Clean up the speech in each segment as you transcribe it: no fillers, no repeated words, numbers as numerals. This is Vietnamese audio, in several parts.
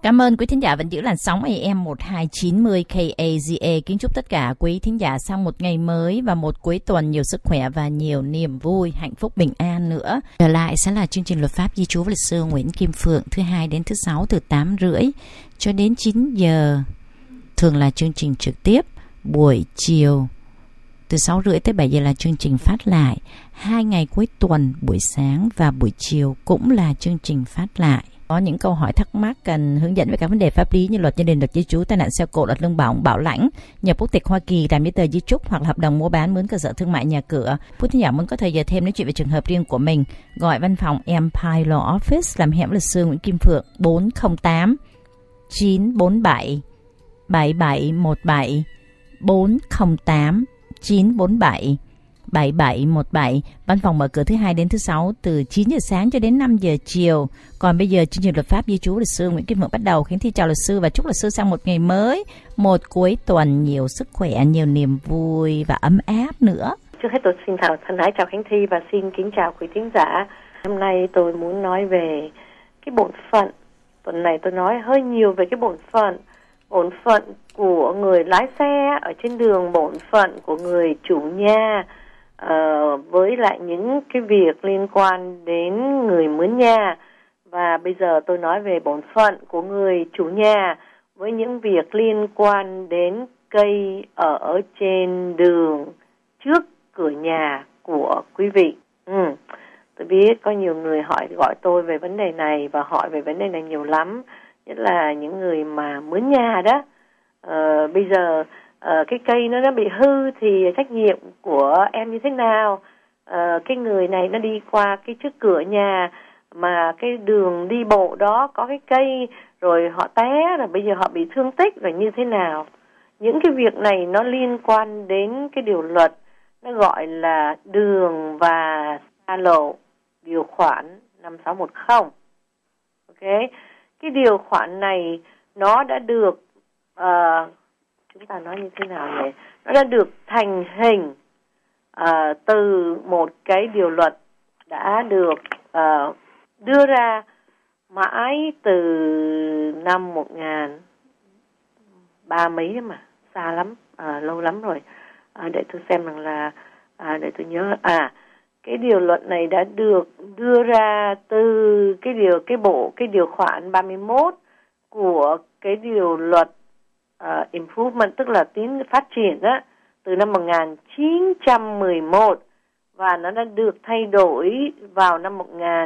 Cảm ơn quý thính giả vẫn giữ làn sóng AM 1290 KAZA. Kính chúc tất cả quý thính giả sau một ngày mới và một cuối tuần nhiều sức khỏe và nhiều niềm vui, hạnh phúc, bình an nữa. Trở lại sẽ là chương trình Luật pháp Di trú với luật sư Nguyễn Kim Phượng thứ hai đến thứ sáu từ 8:30 cho đến 9 giờ. Thường là chương trình trực tiếp, buổi chiều từ 6:30 tới 7 giờ là chương trình phát lại. 2 ngày cuối tuần, buổi sáng và buổi chiều cũng là chương trình phát lại. Có những câu hỏi thắc mắc cần hướng dẫn về các vấn đề pháp lý như luật gia đình, luật di trú, tai nạn xe cộ, luật lương bổng, bảo lãnh, nhập quốc tịch Hoa Kỳ, làm giấy tờ di trúc hoặc là hợp đồng mua bán mướn cơ sở thương mại nhà cửa. Quý thính giả muốn có thời giờ thêm nói chuyện về trường hợp riêng của mình, gọi văn phòng Empire Law Office làm hẻm luật sư Nguyễn Kim Phượng 408 947 7717 408 947 7717. Văn phòng mở cửa thứ hai đến thứ sáu từ 9 giờ sáng cho đến 5 giờ chiều. Còn bây giờ chương trình Luật pháp Di trú luật sư Nguyễn Kim Phượng bắt đầu. Kính thi chào luật sư và chúc luật sư sang một ngày mới, một cuối tuần nhiều sức khỏe, nhiều niềm vui và ấm áp nữa. Trước hết tôi xin thân ái chào Khánh Thi và xin kính chào quý thính giả. Hôm nay tôi muốn nói về cái bổn phận. Tuần này tôi nói hơi nhiều về cái bổn phận của người lái xe ở trên đường, bổn phận của người chủ nhà, với lại những cái việc liên quan đến người mướn nhà. Và bây giờ tôi nói về bổn phận của người chủ nhà với những việc liên quan đến cây ở trên đường trước cửa nhà của quý vị. Tôi biết có nhiều người gọi tôi về vấn đề này và hỏi về vấn đề này nhiều lắm, nhất là những người mà mướn nhà đó. Bây giờ cái cây nó bị hư thì trách nhiệm của em như thế nào? Cái người này nó đi qua cái trước cửa nhà mà cái đường đi bộ đó có cái cây, rồi họ té, rồi bây giờ họ bị thương tích rồi như thế nào? Những cái việc này nó liên quan đến cái điều luật, nó gọi là đường và xa lộ, điều khoản 5610. Ok, cái điều khoản này nó đã được chúng ta nói như thế nào nhỉ? Nó đã được thành hình từ một cái điều luật đã được đưa ra mãi từ năm 1030 mấy mà, xa lắm, lâu lắm rồi. Để tôi xem rằng là để tôi nhớ. Cái điều luật này đã được đưa ra từ cái điều khoản 31 của cái điều luật improvement, tức là phát triển á, từ năm 1911, và nó đã được thay đổi vào năm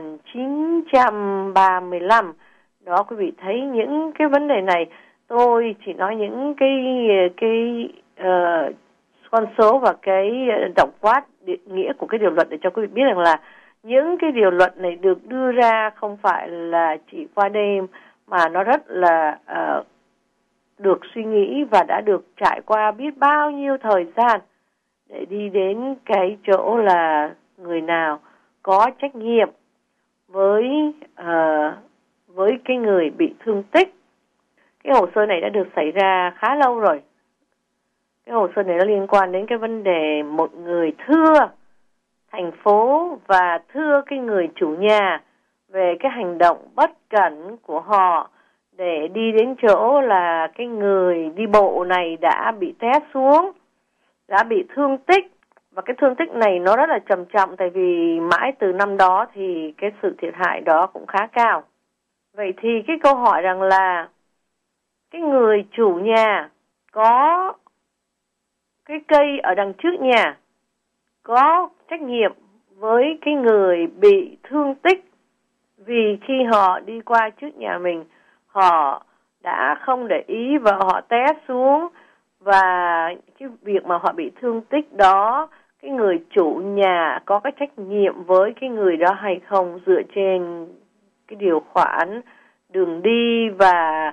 1935. Đó, quý vị thấy những cái vấn đề này, tôi chỉ nói những cái con số và cái tổng quát nghĩa của cái điều luật để cho quý vị biết rằng là những cái điều luật này được đưa ra không phải là chỉ qua đêm, mà nó rất là được suy nghĩ và đã được trải qua biết bao nhiêu thời gian để đi đến cái chỗ là người nào có trách nhiệm với cái người bị thương tích. Cái hồ sơ này đã được xảy ra khá lâu rồi. Cái hồ sơ này nó liên quan đến cái vấn đề một người thưa thành phố và thưa cái người chủ nhà về cái hành động bất cẩn của họ để đi đến chỗ là cái người đi bộ này đã bị té xuống, đã bị thương tích. Và cái thương tích này nó rất là trầm trọng, tại vì mãi từ năm đó thì cái sự thiệt hại đó cũng khá cao. Vậy thì cái câu hỏi rằng là cái người chủ nhà có cái cây ở đằng trước nhà có trách nhiệm với cái người bị thương tích vì khi họ đi qua trước nhà mình, họ đã không để ý và họ té xuống, và cái việc mà họ bị thương tích đó, cái người chủ nhà có cái trách nhiệm với cái người đó hay không, dựa trên cái điều khoản đường đi và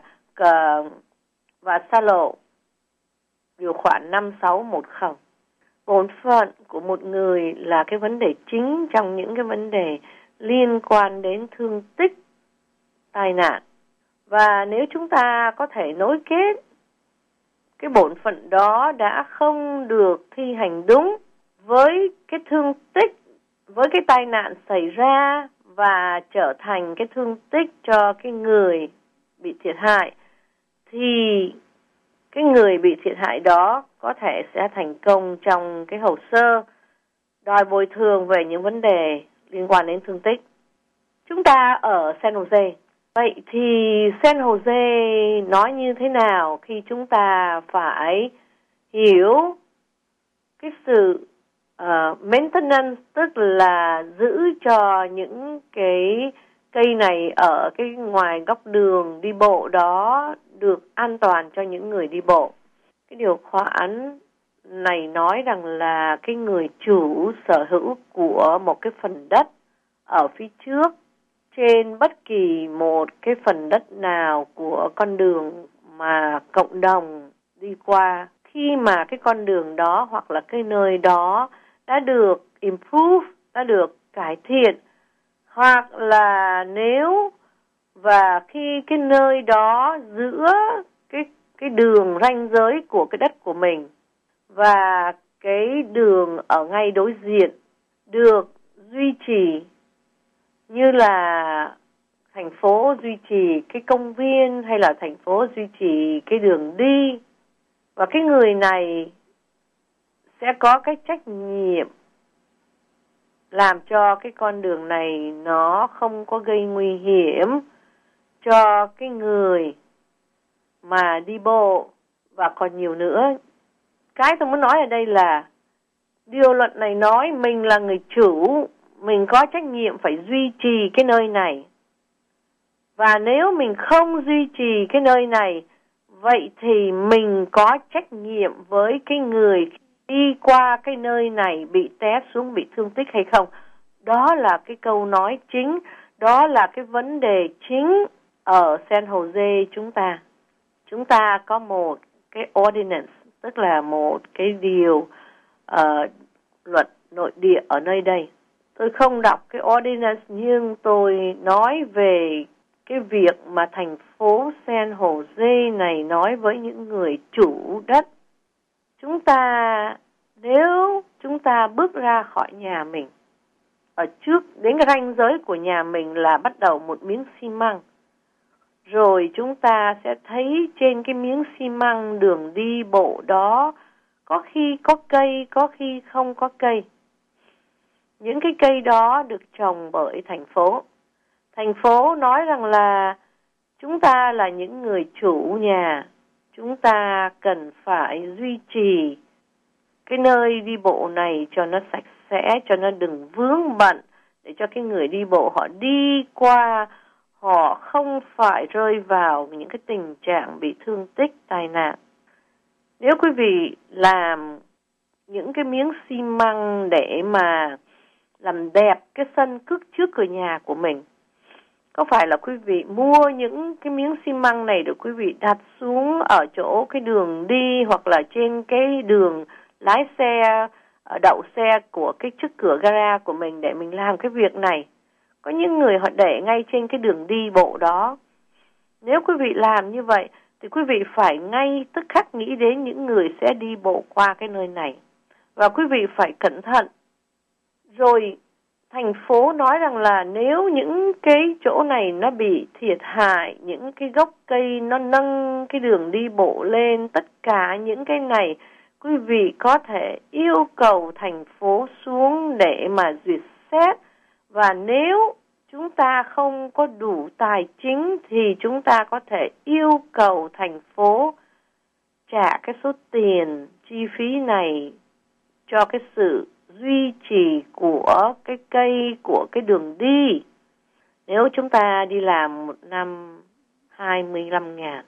xa lộ, điều khoản 5610. Bổn phận của một người là cái vấn đề chính trong những cái vấn đề liên quan đến thương tích, tai nạn. Và nếu chúng ta có thể nối kết cái bổn phận đó đã không được thi hành đúng với cái thương tích, với cái tai nạn xảy ra và trở thành cái thương tích cho cái người bị thiệt hại thì cái người bị thiệt hại đó có thể sẽ thành công trong cái hồ sơ đòi bồi thường về những vấn đề liên quan đến thương tích. Chúng ta ở San Jose. Vậy thì San Jose nói như thế nào khi chúng ta phải hiểu cái sự maintenance, tức là giữ cho những cái cây này ở cái ngoài góc đường đi bộ đó được an toàn cho những người đi bộ. Cái điều khoản này nói rằng là cái người chủ sở hữu của một cái phần đất ở phía trước trên bất kỳ một cái phần đất nào của con đường mà cộng đồng đi qua, khi mà cái con đường đó hoặc là cái nơi đó đã được improve, đã được cải thiện, hoặc là nếu và khi cái nơi đó giữa cái đường ranh giới của cái đất của mình và cái đường ở ngay đối diện được duy trì, như là thành phố duy trì cái công viên hay là thành phố duy trì cái đường đi, và cái người này sẽ có cái trách nhiệm làm cho cái con đường này nó không có gây nguy hiểm cho cái người mà đi bộ. Và còn nhiều nữa. Cái tôi muốn nói ở đây là điều luật này nói mình là người chủ, mình có trách nhiệm phải duy trì cái nơi này. Và nếu mình không duy trì cái nơi này, vậy thì mình có trách nhiệm với cái người đi qua cái nơi này bị té xuống, bị thương tích hay không. Đó là cái câu nói chính, đó là cái vấn đề chính ở San Jose chúng ta. Chúng ta có một cái ordinance, tức là một cái điều luật nội địa ở nơi đây. Tôi không đọc cái ordinance nhưng tôi nói về cái việc mà thành phố San Jose này nói với những người chủ đất. Chúng ta, nếu chúng ta bước ra khỏi nhà mình, ở trước đến cái ranh giới của nhà mình là bắt đầu một miếng xi măng, rồi chúng ta sẽ thấy trên cái miếng xi măng đường đi bộ đó có khi có cây, có khi không có cây. Những cái cây đó được trồng bởi thành phố. Thành phố nói rằng là chúng ta là những người chủ nhà, chúng ta cần phải duy trì cái nơi đi bộ này cho nó sạch sẽ, cho nó đừng vướng bận, để cho cái người đi bộ họ đi qua, họ không phải rơi vào những cái tình trạng bị thương tích, tai nạn. Nếu quý vị làm những cái miếng xi măng để mà làm đẹp cái sân trước cửa nhà của mình, có phải là quý vị mua những cái miếng xi măng này để quý vị đặt xuống ở chỗ cái đường đi hoặc là trên cái đường lái xe, đậu xe của cái trước cửa gara của mình để mình làm cái việc này? Có những người họ để ngay trên cái đường đi bộ đó. Nếu quý vị làm như vậy thì quý vị phải ngay tức khắc nghĩ đến những người sẽ đi bộ qua cái nơi này. Và quý vị phải cẩn thận. Rồi thành phố nói rằng là nếu những cái chỗ này nó bị thiệt hại, những cái gốc cây nó nâng cái đường đi bộ lên, tất cả những cái này quý vị có thể yêu cầu thành phố xuống để mà duyệt xét. Và nếu chúng ta không có đủ tài chính thì chúng ta có thể yêu cầu thành phố trả cái số tiền chi phí này cho cái sự duy trì của cái cây, của cái đường đi. Nếu chúng ta đi làm một năm 25.000,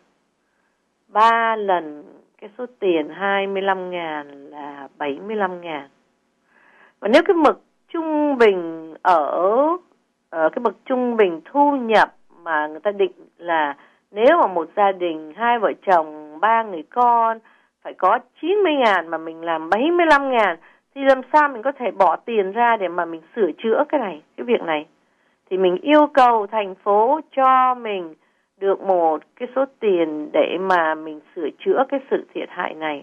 3 lần cái số tiền 25.000 là 75.000. Và nếu cái mực trung bình ở cái bậc trung bình thu nhập mà người ta định là nếu mà một gia đình 2 vợ chồng 3 người con phải có 90.000 mà mình làm 75.000 thì làm sao mình có thể bỏ tiền ra để mà mình sửa chữa cái việc này? Thì mình yêu cầu thành phố cho mình được một cái số tiền để mà mình sửa chữa cái sự thiệt hại này.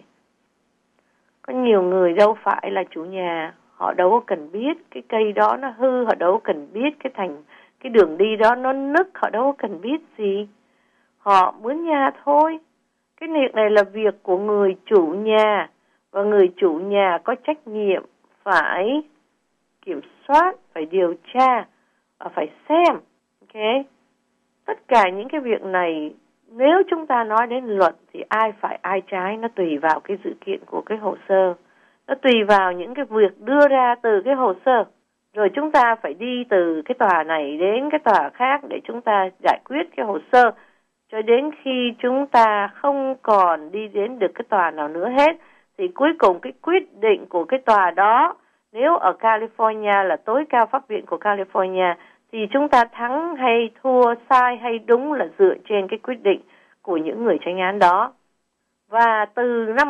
Có nhiều người đâu phải là chủ nhà, họ đâu có cần biết cái cây đó nó hư, họ đâu có cần biết cái đường đi đó nó nứt, họ đâu có cần biết gì. họ mướn nhà thôi. Cái việc này là việc của người chủ nhà, và người chủ nhà có trách nhiệm phải kiểm soát, phải điều tra và phải xem. Ok? Tất cả những cái việc này, nếu chúng ta nói đến luật thì ai phải ai trái, nó tùy vào cái dữ kiện của cái hồ sơ. Nó tùy vào những cái việc đưa ra từ cái hồ sơ. Rồi chúng ta phải đi từ cái tòa này đến cái tòa khác để chúng ta giải quyết cái hồ sơ, cho đến khi chúng ta không còn đi đến được cái tòa nào nữa hết. Thì cuối cùng cái quyết định của cái tòa đó, nếu ở California là tối cao pháp viện của California, thì chúng ta thắng hay thua, sai hay đúng là dựa trên cái quyết định của những người tranh án đó. Và từ năm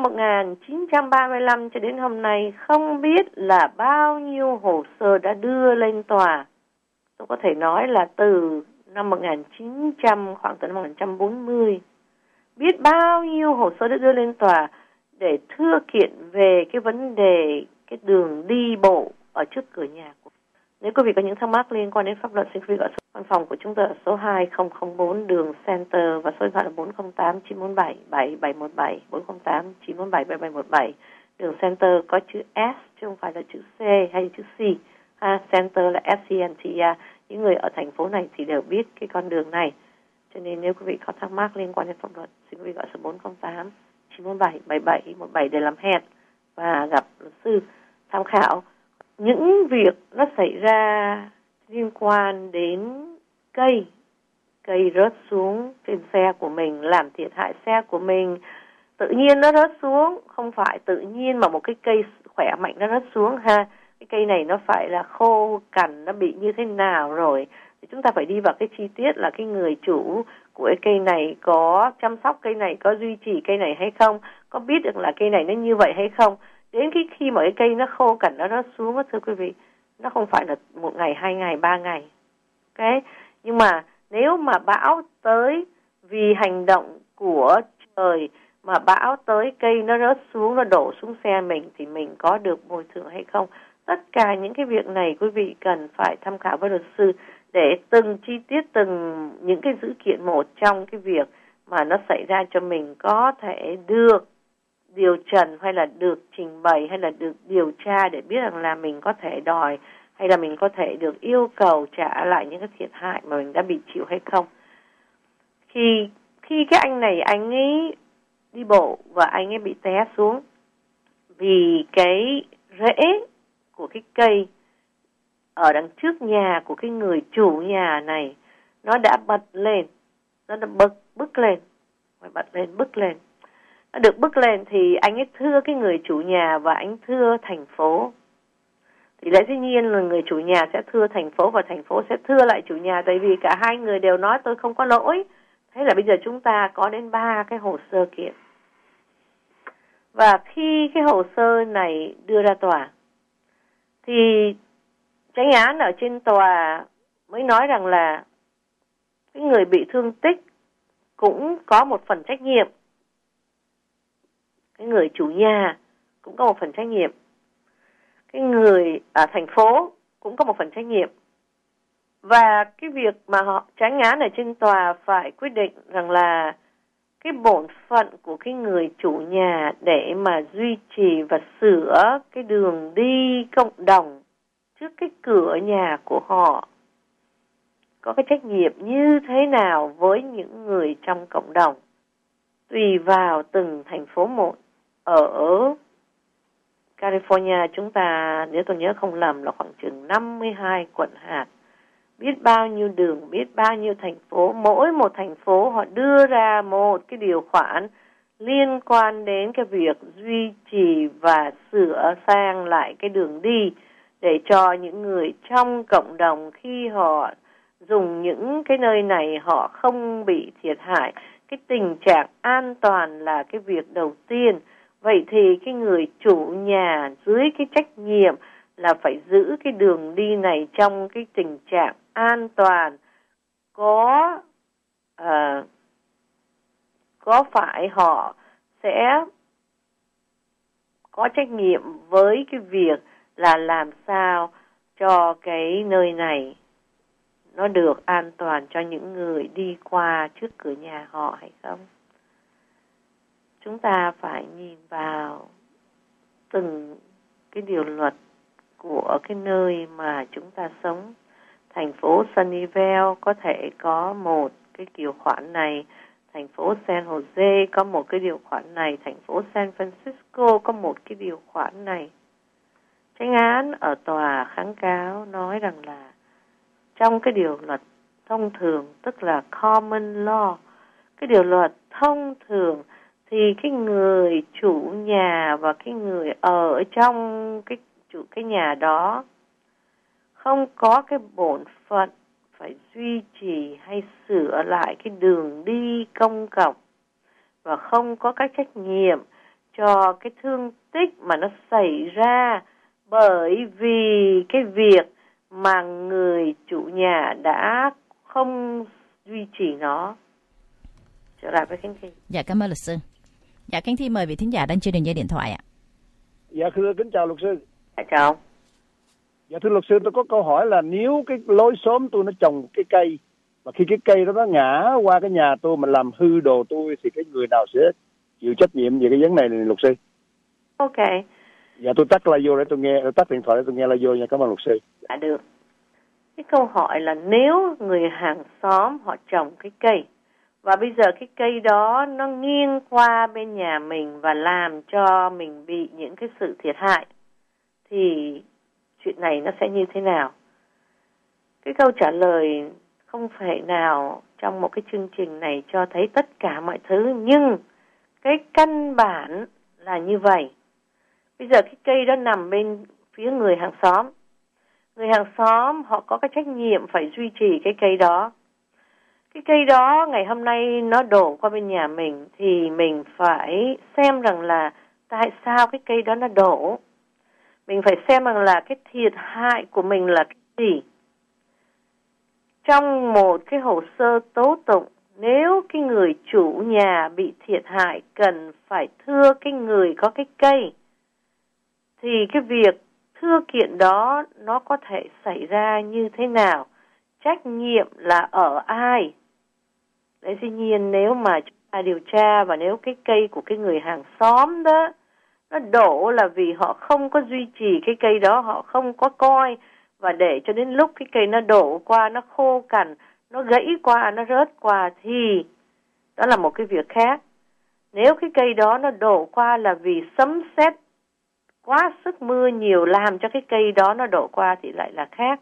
1935 cho đến hôm nay, không biết là bao nhiêu hồ sơ đã đưa lên tòa. Tôi có thể nói là từ năm 1900, khoảng từ năm 1940, biết bao nhiêu hồ sơ đã đưa lên tòa để thưa kiện về cái vấn đề cái đường đi bộ ở trước cửa nhà. Nếu quý vị có những thắc mắc liên quan đến pháp luật, xin quý vị gọi số văn phòng của chúng tôi ở số 2004 đường Center và số điện thoại là 408 947 7717, 408 947 7717. Đường Center có chữ S chứ không phải là chữ C hay chữ C. Center là SCNTR. Những người ở thành phố này thì đều biết cái con đường này. Cho nên nếu quý vị có thắc mắc liên quan đến pháp luật, xin quý vị gọi số 408 947 7717 để làm hẹn và gặp luật sư tham khảo. Những việc nó xảy ra liên quan đến cây rớt xuống trên xe của mình, làm thiệt hại xe của mình, tự nhiên nó rớt xuống, không phải tự nhiên mà một cái cây khỏe mạnh nó rớt xuống ha. Cái cây này nó phải là khô cằn, nó bị như thế nào rồi. Thì chúng ta phải đi vào cái chi tiết là cái người chủ của cái cây này có chăm sóc cây này, có duy trì cây này hay không, có biết được là cây này nó như vậy hay không. Đến khi mà cái cây nó khô cằn nó rớt xuống, thưa quý vị, nó không phải là 1 ngày, 2 ngày, 3 ngày. Ok? Nhưng mà nếu mà bão tới vì hành động của trời, mà bão tới cây nó rớt xuống, nó đổ xuống xe mình, thì mình có được bồi thường hay không? Tất cả những cái việc này quý vị cần phải tham khảo với luật sư để từng chi tiết, từng những cái dữ kiện một trong cái việc mà nó xảy ra cho mình có thể được điều trần hay là được trình bày hay là được điều tra để biết rằng là mình có thể đòi hay là mình có thể được yêu cầu trả lại những cái thiệt hại mà mình đã bị chịu hay không. Khi cái anh này anh ấy đi bộ và anh ấy bị té xuống vì cái rễ của cái cây ở đằng trước nhà của cái người chủ nhà này nó đã bật lên, nó đã bứt lên, phải bật lên, bứt lên. Nó được bứt lên thì anh ấy thưa cái người chủ nhà và anh thưa thành phố. Thì lẽ dĩ nhiên là người chủ nhà sẽ thưa thành phố và thành phố sẽ thưa lại chủ nhà, tại vì cả hai người đều nói tôi không có lỗi. Thế là bây giờ chúng ta có đến 3 cái hồ sơ kiện. Và khi cái hồ sơ này đưa ra tòa thì chánh án ở trên tòa mới nói rằng là cái người bị thương tích cũng có một phần trách nhiệm. Cái người chủ nhà cũng có một phần trách nhiệm. Cái người ở thành phố cũng có một phần trách nhiệm. Và cái việc mà chánh án ở trên tòa phải quyết định rằng là cái bổn phận của cái người chủ nhà để mà duy trì và sửa cái đường đi cộng đồng trước cái cửa nhà của họ có cái trách nhiệm như thế nào với những người trong cộng đồng. Tùy vào từng thành phố một. Ở California chúng ta, nếu tôi nhớ không lầm, là khoảng chừng 52 quận hạt. Biết bao nhiêu đường, biết bao nhiêu thành phố. Mỗi một thành phố họ đưa ra một cái điều khoản liên quan đến cái việc duy trì và sửa sang lại cái đường đi để cho những người trong cộng đồng khi họ dùng những cái nơi này họ không bị thiệt hại. Cái tình trạng an toàn là cái việc đầu tiên. Vậy thì cái người chủ nhà dưới cái trách nhiệm là phải giữ cái đường đi này trong cái tình trạng an toàn. Có phải họ sẽ có trách nhiệm với cái việc là làm sao cho cái nơi này nó được an toàn cho những người đi qua trước cửa nhà họ hay không. Chúng ta phải nhìn vào từng cái điều luật của cái nơi mà chúng ta sống. Thành phố Sunnyvale có thể có một cái điều khoản này, thành phố San Jose có một cái điều khoản này, thành phố San Francisco có một cái điều khoản này. Chánh án ở tòa kháng cáo nói rằng là trong cái điều luật thông thường, tức là common law, cái điều luật thông thường thì cái người chủ nhà và cái người ở trong cái nhà đó không có cái bổn phận phải duy trì hay sửa lại cái đường đi công cộng và không có cái trách nhiệm cho cái thương tích mà nó xảy ra bởi vì cái việc mà người chủ nhà đã không duy trì nó. Trở lại với Khánh Thi. Dạ, cảm ơn luật sư. Dạ, Khánh Thi mời vị thính giả đang trên đường dây điện thoại ạ. Dạ, thưa kính chào luật sư. Dạ, chào. Dạ, thưa luật sư, tôi có câu hỏi là nếu cái lối xóm tôi nó trồng cái cây và khi cái cây đó nó ngã qua cái nhà tôi mà làm hư đồ tôi thì cái người nào sẽ chịu trách nhiệm về cái vấn này luật sư? Ok. Dạ, tôi tắt la vô để tôi nghe, tắt điện thoại để tôi nghe la vô nha. Cảm ơn luật sư. Dạ, được. Cái câu hỏi là nếu người hàng xóm họ trồng cái cây và bây giờ cái cây đó nó nghiêng qua bên nhà mình và làm cho mình bị những cái sự thiệt hại thì chuyện này nó sẽ như thế nào? Cái câu trả lời không phải nào trong một cái chương trình này cho thấy tất cả mọi thứ, nhưng cái căn bản là như vậy. Bây giờ cái cây đó nằm bên phía người hàng xóm. Người hàng xóm họ có cái trách nhiệm phải duy trì cái cây đó. Cái cây đó ngày hôm nay nó đổ qua bên nhà mình thì mình phải xem rằng là tại sao cái cây đó nó đổ. Mình phải xem rằng là cái thiệt hại của mình là cái gì. Trong một cái hồ sơ tố tụng, nếu cái người chủ nhà bị thiệt hại cần phải thưa cái người có cái cây, thì cái việc thưa kiện đó nó có thể xảy ra như thế nào? Trách nhiệm là ở ai? Đấy, dĩ nhiên nếu mà chúng ta điều tra và nếu cái cây của cái người hàng xóm đó nó đổ là vì họ không có duy trì cái cây đó, họ không có coi và để cho đến lúc cái cây nó đổ qua, nó khô cằn, nó gãy qua, nó rớt qua thì đó là một cái việc khác. Nếu cái cây đó nó đổ qua là vì sấm sét quá sức mưa nhiều làm cho cái cây đó nó đổ qua thì lại là khác.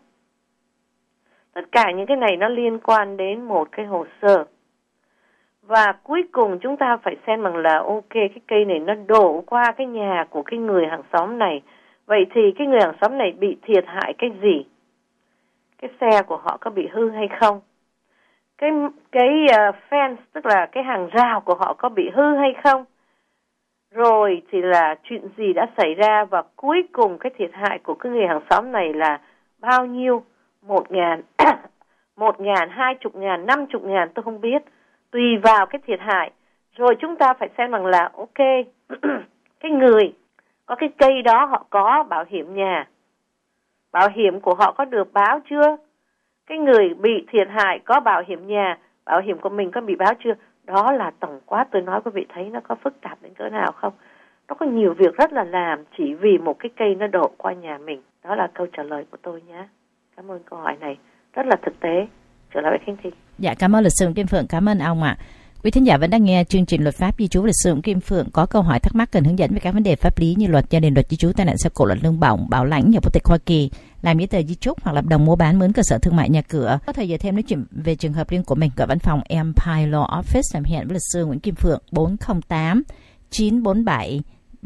Tất cả những cái này nó liên quan đến một cái hồ sơ. Và cuối cùng chúng ta phải xem rằng là ok, cái cây này nó đổ qua cái nhà của cái người hàng xóm này. Vậy thì cái người hàng xóm này bị thiệt hại cái gì? Cái xe của họ có bị hư hay không? Cái fence, tức là cái hàng rào của họ có bị hư hay không? Rồi thì là chuyện gì đã xảy ra và cuối cùng cái thiệt hại của cái người hàng xóm này là bao nhiêu? 1.000, 1.000, 20.000, 50.000 tôi không biết. Tùy vào cái thiệt hại. Rồi chúng ta phải xem rằng là ok, cái người có cái cây đó họ có bảo hiểm nhà. Bảo hiểm của họ có được báo chưa? Cái người bị thiệt hại có bảo hiểm nhà, bảo hiểm của mình có bị báo chưa? Đó là tổng quát, tôi nói quý vị thấy nó có phức tạp đến cỡ nào không? Nó có nhiều việc rất là làm chỉ vì một cái cây nó đổ qua nhà mình. Đó là câu trả lời của tôi nhé. Cảm ơn câu hỏi này, rất là thực tế. Trở lại với Khánh Thi. Dạ, cảm ơn luật sư Kim Phượng, cảm ơn ông ạ. Quý thính giả vẫn đang nghe chương trình Luật pháp di trú. Luật sư Kim Phượng có câu hỏi thắc mắc cần hướng dẫn về các vấn đề pháp lý như luật gia đình, luật di trú, tai nạn xe cộ, luật lương bổng, bảo lãnh, nhập quốc tịch Hoa Kỳ, làm giấy tờ di chúc hoặc hợp đồng mua bán mướn cơ sở thương mại nhà cửa. Có thể dựa thêm nói chuyện về trường hợp riêng của mình, gọi văn phòng Empire Law Office làm hẹn với luật sư Nguyễn Kim Phượng 408 947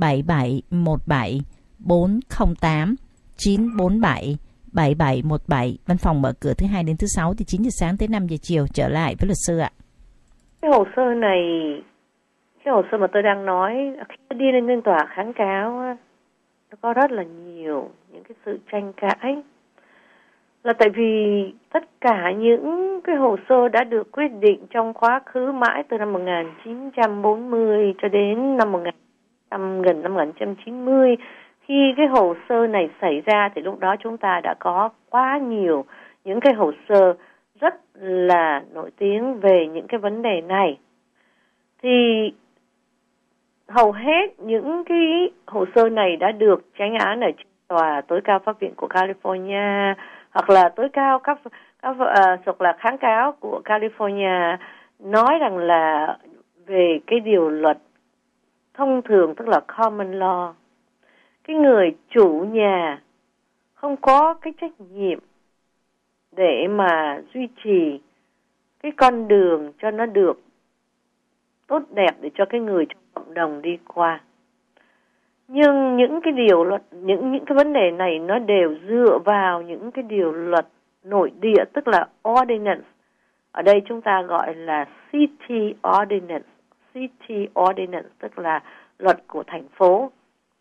7717 408 947 7717. Văn phòng mở cửa thứ Hai đến thứ Sáu từ 9 giờ sáng tới 5 giờ chiều. Trở lại với luật sư ạ. Cái hồ sơ này, cái hồ sơ mà tôi đang nói, khi đi lên tòa kháng cáo, nó có rất là nhiều những cái sự tranh cãi. Là tại vì tất cả những cái hồ sơ đã được quyết định trong quá khứ mãi từ năm 1940 cho đến gần năm 1990. Khi cái hồ sơ này xảy ra thì lúc đó chúng ta đã có quá nhiều những cái hồ sơ là nổi tiếng về những cái vấn đề này. Thì hầu hết những cái hồ sơ này đã được chánh án ở tòa tối cao pháp viện của California hoặc là tối cao hoặc là kháng cáo của California nói rằng là về cái điều luật thông thường, tức là common law, cái người chủ nhà không có cái trách nhiệm để mà duy trì cái con đường cho nó được tốt đẹp để cho cái người trong cộng đồng đi qua. Nhưng những cái điều luật, những cái vấn đề này nó đều dựa vào những cái điều luật nội địa, tức là ordinance. Ở đây chúng ta gọi là city ordinance, tức là luật của thành phố.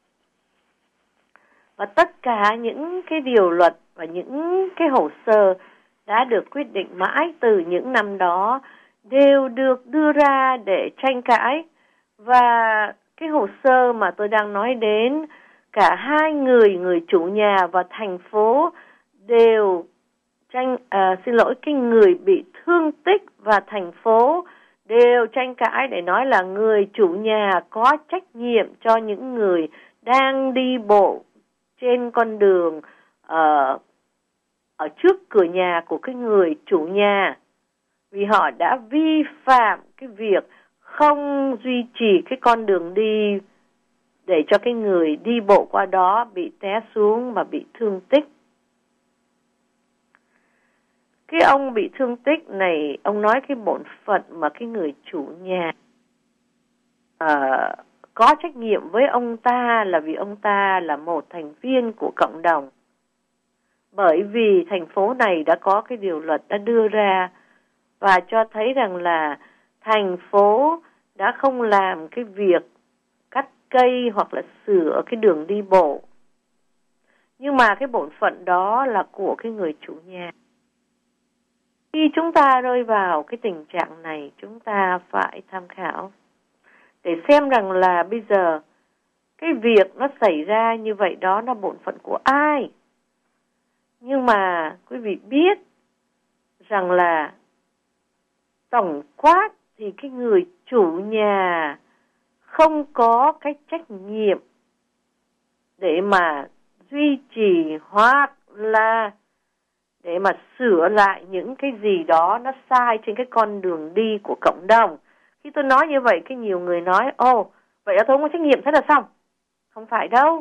Và tất cả những cái điều luật và những cái hồ sơ đã được quyết định mãi từ những năm đó đều được đưa ra để tranh cãi. Và cái hồ sơ mà tôi đang nói đến, cả hai người chủ nhà và thành phố đều cái người bị thương tích và thành phố đều tranh cãi để nói là người chủ nhà có trách nhiệm cho những người đang đi bộ trên con đường ở trước cửa nhà của cái người chủ nhà, vì họ đã vi phạm cái việc không duy trì cái con đường đi để cho cái người đi bộ qua đó bị té xuống và bị thương tích. Cái ông bị thương tích này, ông nói cái bổn phận mà cái người chủ nhà có trách nhiệm với ông ta là vì ông ta là một thành viên của cộng đồng. Bởi vì thành phố này đã có cái điều luật đã đưa ra và cho thấy rằng là thành phố đã không làm cái việc cắt cây hoặc là sửa cái đường đi bộ. Nhưng mà cái bổn phận đó là của cái người chủ nhà. Khi chúng ta rơi vào cái tình trạng này, chúng ta phải tham khảo để xem rằng là bây giờ cái việc nó xảy ra như vậy đó nó bổn phận của ai. Nhưng mà quý vị biết rằng là tổng quát thì cái người chủ nhà không có cái trách nhiệm để mà duy trì hoặc là để mà sửa lại những cái gì đó nó sai trên cái con đường đi của cộng đồng. Khi tôi nói như vậy, cái nhiều người nói, vậy là tôi không có trách nhiệm, thế là xong. Không phải đâu.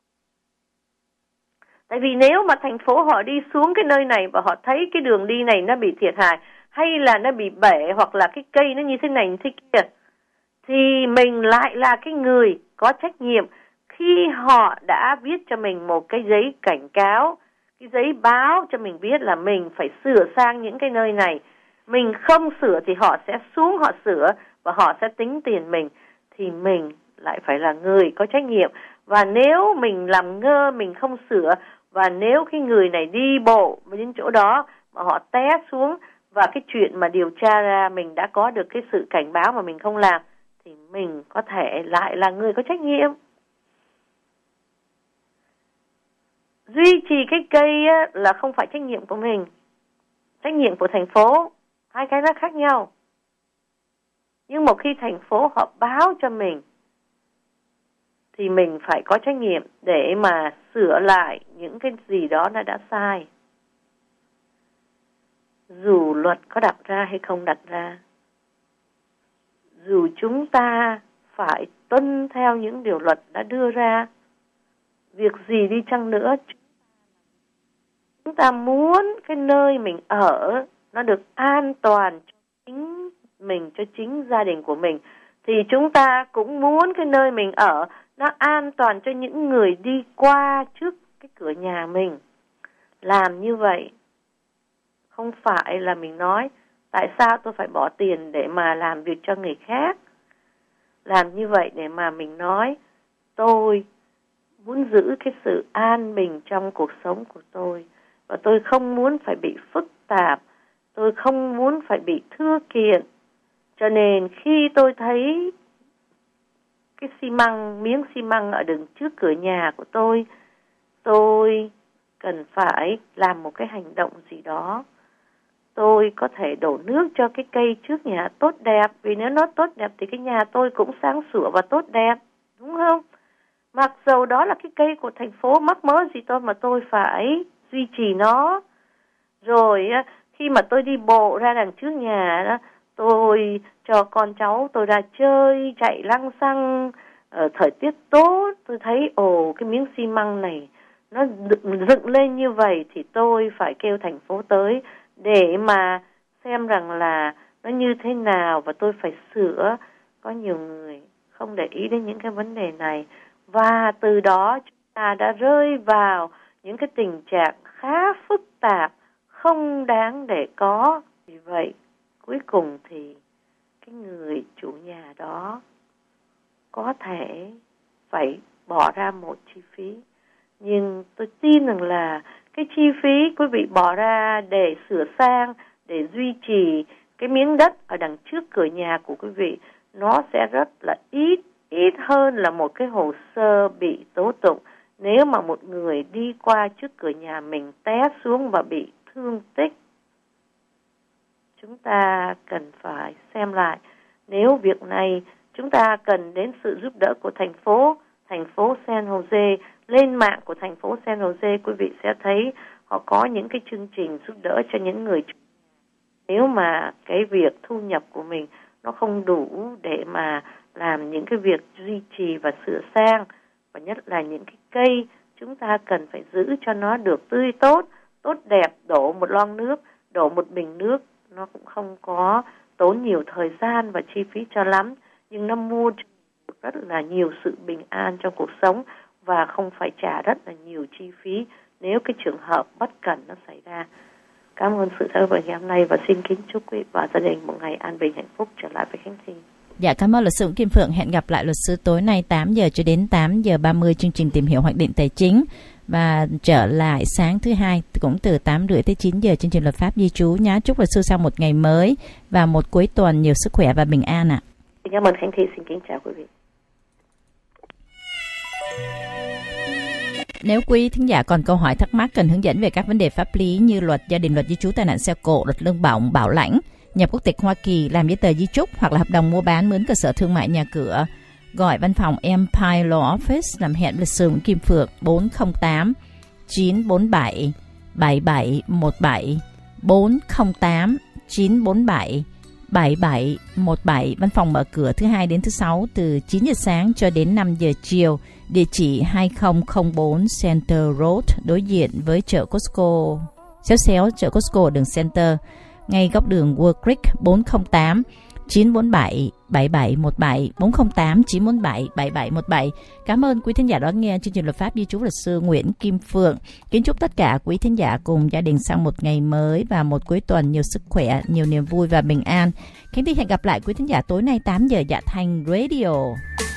Tại vì nếu mà thành phố họ đi xuống cái nơi này và họ thấy cái đường đi này nó bị thiệt hại, hay là nó bị bể, hoặc là cái cây nó như thế này như thế kia, thì mình lại là cái người có trách nhiệm khi họ đã viết cho mình một cái giấy cảnh cáo, cái giấy báo cho mình biết là mình phải sửa sang những cái nơi này. Mình không sửa thì họ sẽ xuống họ sửa và họ sẽ tính tiền mình. Thì mình lại phải là người có trách nhiệm. Và nếu mình làm ngơ, mình không sửa, và nếu cái người này đi bộ đến chỗ đó mà họ té xuống và cái chuyện mà điều tra ra mình đã có được cái sự cảnh báo mà mình không làm, thì mình có thể lại là người có trách nhiệm. Duy trì cái cây á, là không phải trách nhiệm của mình, trách nhiệm của thành phố. Hai cái nó khác nhau. Nhưng một khi thành phố họ báo cho mình thì mình phải có trách nhiệm để mà sửa lại những cái gì đó nó đã sai. Dù luật có đặt ra hay không đặt ra, dù chúng ta phải tuân theo những điều luật đã đưa ra, việc gì đi chăng nữa, chúng ta muốn cái nơi mình ở nó được an toàn cho chính mình, cho chính gia đình của mình, thì chúng ta cũng muốn cái nơi mình ở nó an toàn cho những người đi qua trước cái cửa nhà mình. Làm như vậy không phải là mình nói tại sao tôi phải bỏ tiền để mà làm việc cho người khác. Làm như vậy để mà mình nói tôi muốn giữ cái sự an bình trong cuộc sống của tôi, và tôi không muốn phải bị phức tạp, tôi không muốn phải bị thưa kiện. Cho nên khi tôi thấy cái miếng xi măng ở đằng trước cửa nhà của tôi cần phải làm một cái hành động gì đó. tôi có thể đổ nước cho cái cây trước nhà tốt đẹp, vì nếu nó tốt đẹp thì cái nhà tôi cũng sáng sủa và tốt đẹp, đúng không? Mặc dầu đó là cái cây của thành phố, mắc mớ gì tôi mà tôi phải duy trì nó. Rồi khi mà tôi đi bộ ra đằng trước nhà đó, tôi cho con cháu tôi ra chơi, chạy lăng xăng, thời tiết tốt, tôi thấy cái miếng xi măng này nó dựng lên như vậy thì tôi phải kêu thành phố tới để mà xem rằng là nó như thế nào và tôi phải sửa. Có nhiều người không để ý đến những cái vấn đề này, và từ đó chúng ta đã rơi vào những cái tình trạng khá phức tạp, không đáng để có. Vì vậy, cuối cùng thì cái người chủ nhà đó có thể phải bỏ ra một chi phí. Nhưng tôi tin rằng là cái chi phí quý vị bỏ ra để sửa sang, để duy trì cái miếng đất ở đằng trước cửa nhà của quý vị, nó sẽ rất là ít hơn là một cái hồ sơ bị tố tụng. Nếu mà một người đi qua trước cửa nhà mình té xuống và bị thương tích, chúng ta cần phải xem lại. Nếu việc này chúng ta cần đến sự giúp đỡ của thành phố San Jose. Lên mạng của thành phố San Jose, quý vị sẽ thấy họ có những cái chương trình giúp đỡ cho những người. Nếu mà cái việc thu nhập của mình nó không đủ để mà làm những cái việc duy trì và sửa sang, và nhất là những cái cây chúng ta cần phải giữ cho nó được tươi tốt đẹp. Đổ một lon nước, đổ một bình nước, nó cũng không có tốn nhiều thời gian và chi phí cho lắm, nhưng nó mua rất là nhiều sự bình an trong cuộc sống và không phải trả rất là nhiều chi phí nếu cái trường hợp bất cẩn nó xảy ra. Cảm ơn sự theo dõi ngày hôm nay và xin kính chúc quý và gia đình một ngày an bình hạnh phúc. Trở lại với Khánh Thi. Dạ, cảm ơn luật sư Kim Phượng. Hẹn gặp lại luật sư tối nay 8 giờ cho đến 8 giờ 30 chương trình Tìm hiểu hoạch định tài chính, và trở lại sáng thứ hai cũng từ 8 rưỡi tới 9 giờ chương trình Luật pháp di trú nhá. Chúc luật sư sau một ngày mới và một cuối tuần nhiều sức khỏe và bình an ạ. Cảm ơn Khánh Thi, xin kính chào quý vị. Nếu quý thính giả còn câu hỏi thắc mắc cần hướng dẫn về các vấn đề pháp lý như luật gia đình, luật di trú, tai nạn xe cộ, luật lương bổng, bảo lãnh, nhập quốc tịch Hoa Kỳ, làm giấy tờ di chúc hoặc là hợp đồng mua bán mướn cơ sở thương mại nhà cửa, gọi văn phòng Empire Law Office làm hẹn luật sư Kim Phượng 408 947 7717 408 947 7717. Văn phòng mở cửa thứ hai đến thứ sáu từ 9 giờ sáng cho đến 5 giờ chiều. Địa chỉ 2004 Center Road, đối diện với chợ Costco, xéo chợ Costco đường Center, ngay góc đường Wood Creek. 408 947 7717 408 947 7717. Cảm ơn quý thính giả đón nghe chương trình Luật pháp di trú luật sư Nguyễn Kim Phượng. Kính chúc tất cả quý thính giả cùng gia đình sang một ngày mới và một cuối tuần nhiều sức khỏe, nhiều niềm vui và bình an. Khánh Thi hẹn gặp lại quý thính giả tối nay 8 giờ Dạ Thanh Radio.